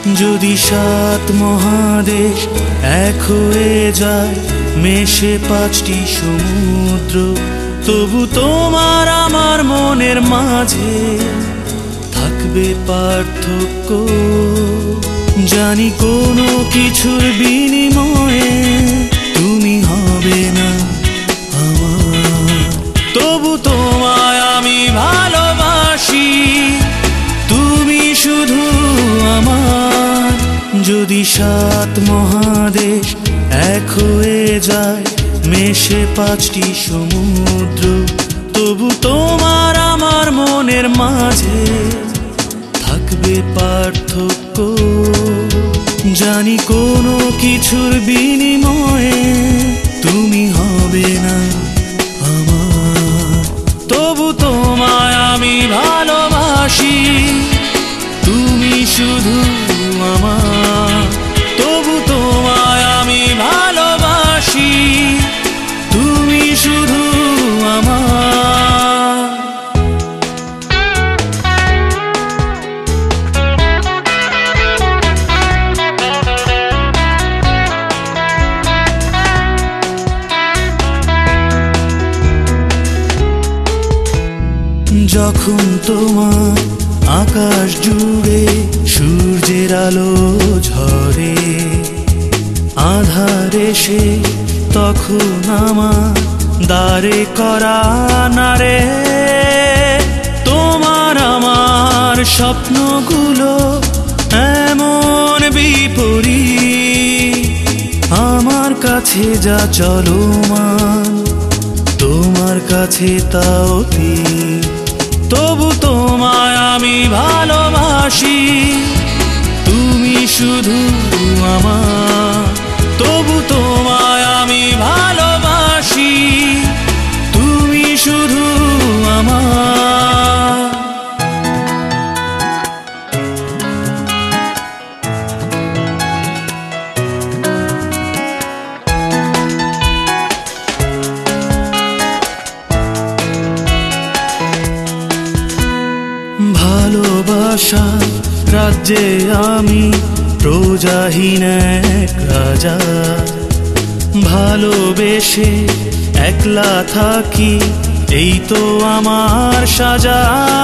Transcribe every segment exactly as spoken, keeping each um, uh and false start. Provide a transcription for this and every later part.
যদি সাত মহাদেশ এক হয়ে যায়, মেশে পাঁচটি সমুদ্র, তবু তোমার আমার মনের মাঝে থাকবে পার্থক্য। জানি কোনো কিছুর বিনিময়ে তুমি হবে না আমার, তবু তোমায় আমি ভালোবাসি, তুমি শুধু আমার। যদি সাত মহাদেশ এক হয়ে যায়, মেশে পাঁচটি সমুদ্র, তবু তোমার আমার মনের মাঝে থাকবে পার্থক্য। জানি কোনো কিছুর বিনিময়ে তুমি হবে না আমার, তবু তোমায় আমি ভালোবাসি, তুমি শুধু আমার। তবু তোমায় আমি ভালোবাসি, তুমি শুধু আমার। যখন তোমার আকাশ জুড়ে সূর্যের আলো ঝরে, আধার এসে তখন আমার দ্বারে করা নারে। তোমার আমার স্বপ্নগুলো এমন বিপরীত, আমার কাছে যা চলমান তোমার কাছে তা অতীত। তবু তোমায় আমি ভালোবাসি, তুমি শুধু আমার। তবু তোমায় আমি ভালোবাসি, তুমি শুধু আমার। ভালোবাসা রাজ্যে আমি প্রজাহীন এক রাজা, ভালোবেসে একলা থাকি এই তো আমার সাজা।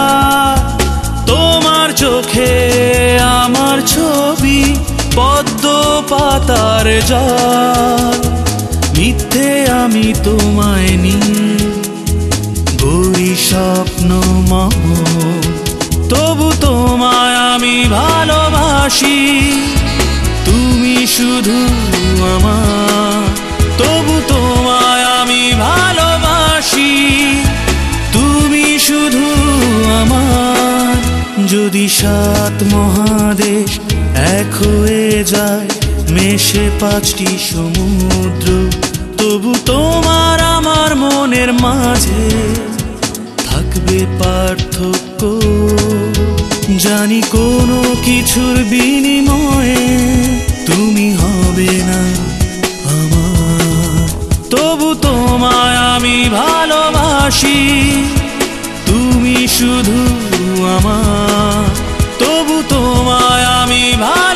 তোমার চোখে আমার ছবি পদ্ম পাতার জল, মিথ্যে আমি তোমায় নিয়ে গড়ি স্বপ্ন মহল। তবু তোমায় আমি ভালোবাসি, তুমি শুধু আমার। তবু তোমায় আমি ভালোবাসি, তুমি শুধু আমার। যদি সাত মহাদেশ এক হয়ে যায়, মেশে পাঁচটি সমুদ্র, তবু তোমার আমার মনের মাঝে থাকবে পার্থক্য। জানি কোনো কিছুর বিনিময়ে তুমি হবে না আমার, তবু তোমায় আমি ভালোবাসি, তুমি শুধু আমার। তবু তোমায় আমি ভালোবাসি।